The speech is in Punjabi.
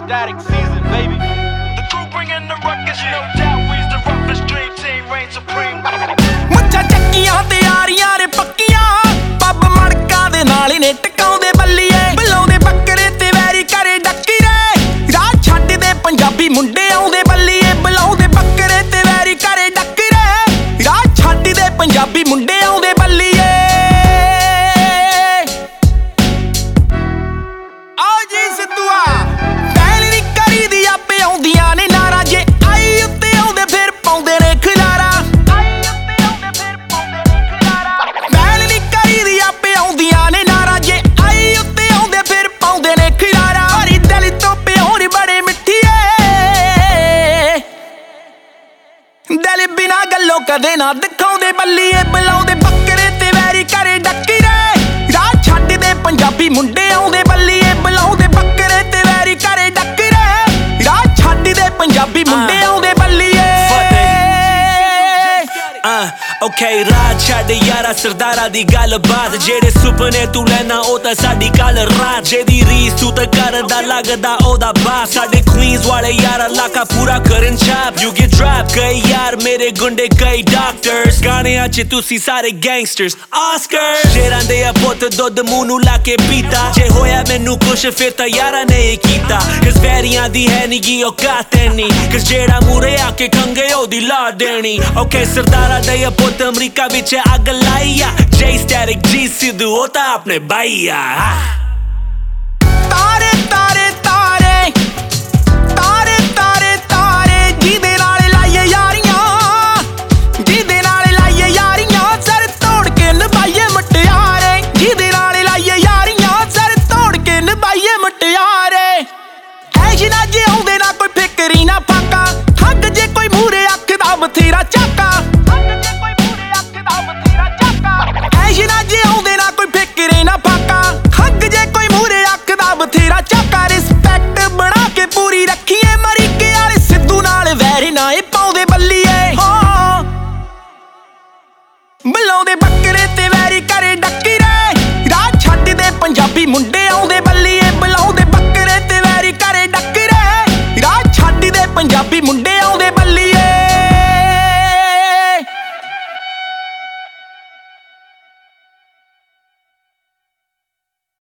Static season, baby. The crew bringing the ruckus, no doubt. We's the roughest dream team, reign supreme. ਮੁੱਛਾਂ ਚੱਕੀਆਂ ਤੇ ਆਰੀਆਂ ਨੇ ਪੱਕੀਆਂ ਪੱਬ ਮੜਕਾਂ ਦੇ ਨਾਲ ਹੀ ਨੇ ਟਕਾਉਂਦੇ ਬੱਲੀਏ ਬੁਲਾਉਂਦੇ ਬੱਕਰੇ ਤੇ ਵੈਰੀ ਕਰੇ ਡੱਕੀ ਰੇ ਰਾਹ ਛੱਡਦੇ ਪੰਜਾਬੀ ਮੁੰਡੇ ਆਉਂਦੇ ਬੱਲੀਏ ਬੁਲਾਉਂਦੇ ਬੱਕਰੇ ਤੇ ਵੈਰੀ ਕਰੇ ਡੱਕੀ ਰੇ ਰਾਹ ਛੱਡਦੇ ਪੰਜਾਬੀ ਮੁੰਡੇ ਆਉਂਦੇ ਬੱਲੀਏ ਆਓ ਜੀ ਸਿੱਧੂਆ ਪਹਿਲ ਨੀ ਕਰੀ ਦੀ ਆਪੇ ਆਉਂਦੀਆਂ ਨੇ ਨਾਰਾਂ ਜੇ ਆਈ ਉੱਤੇ ਆਉਂਦੇ ਫਿਰ ਪਾਉਂਦੇ ਨੇ ਖਿਲਾਰਾ ਦਿਲ ਬਿਨਾ ਗੱਲੋਂ ਕਦੇ ਨਾ ਦਿਖਾਉਂਦੇ ਬੱਲੀਏ ਬੁਲਾਉਂਦੇ ਬੱਕਰੇ ਤੇ ਵੈਰੀ ਕਰੇ ਡੱਕੀ ਰੇ ਰਾਹ ਛੱਡਦੇ ਪੰਜਾਬੀ ਮੁੰਡੇ ਆਉਂਦੇ ਬੱਲੀਏ ਬੁਲਾਉਂਦੇ ਬੱਕਰੇ ਤੇ ਵੈਰੀ ਕਰੇ ਡੱਕੀ ਰੇ ਰਾਹ ਛੱਡਦੇ ਪੰਜਾਬੀ ਮੁੰਡੇ ਆਉਂਦੇ ਬੱਲੀਏ Okay, ਰਾਹ ਛੱਡ ਯਾਰਾ ਸਰਦਾਰਾਂ ਦੀ ਗੱਲਬਾਤ ਜਿਹੜੇ ਸੁਪਨੇ ਤੂੰ ਲੈਣਾ ਉਹ ਤਾਂ ਸਾਡੀ ਕੱਲ ਰਾਤ ਜਿਹਦੀ ਰੀਸ ਤੂੰ ਤਾਂ ਕਰਦਾ ਲੱਗਦਾ ਉਹਦਾ ਬਾਪ ਸਾਡੇ ਕੁਈਨਸ ਵਾਲੇ ਯਾਰਾ ਇਲਾਕਾ ਪੂਰਾ ਕਰਨ ਛਾਪ You get dropped ਕਈ ਯਾਰ ਮੇਰੇ ਗੁੰਡੇ ਕਈ ਡਾਕਟਰਸ ਗਾਣਿਆਂ 'ਚ ਤੁਸੀਂ ਸਾਰੇ ਗੈਂਗਸਟਰਸ ਆਸਕਰ ਸ਼ੇਰਾਂ ਦੇ ਆ ਪੁੱਤ ਦੁੱਧ ਮੂੰਹ ਨੂੰ ਲਾ ਕੇ ਪੀਤਾ ਜੇ ਹੋਇਆ ਮੈਨੂੰ ਕੁਛ ਫਿਰ ਤਾਂ ਯਾਰਾਂ ਨੇ ਹੀ ਕੀਤਾ Cause ਵੈਰੀਆਂ ਦੀ ਹੈ ਨੀ ਗੀ ਔਕਾਤ ਐਨੀ Cause ਜਿਹੜਾ ਮੂਰੇ ਆ ਕੇ ਖੰਗੇ ਉਹਦੀ ਲਾ ਦੇਣੀ Okay ਸਰਦਾਰਾਂ ਦੇ ਆ ਪੁੱਤ ਅਮਰੀਕਾ ਵਿੱਚ ਅੱਗ ਲਾਈ ਆ J Static G ਸਿੱਧੂ ਉਹ ਤਾਂ ਆਪਣੇ ਬਾਈ ਆ ਤਾਰੇ ਤਾਰੇ ਤਾਰੇ ਤਾਰੇ ਤਾਰੇ ਤਾਰੇ ਜਿਹਦੇ ਨਾਲ ਲਾਈਏ ਯਾਰੀਆਂ ਜਿਹਦੇ ਨਾਲ ਲਾਈਏ ਯਾਰੀਆਂ ਸਰ ਤੋੜ ਕੇ ਨਿਭਾਈਏ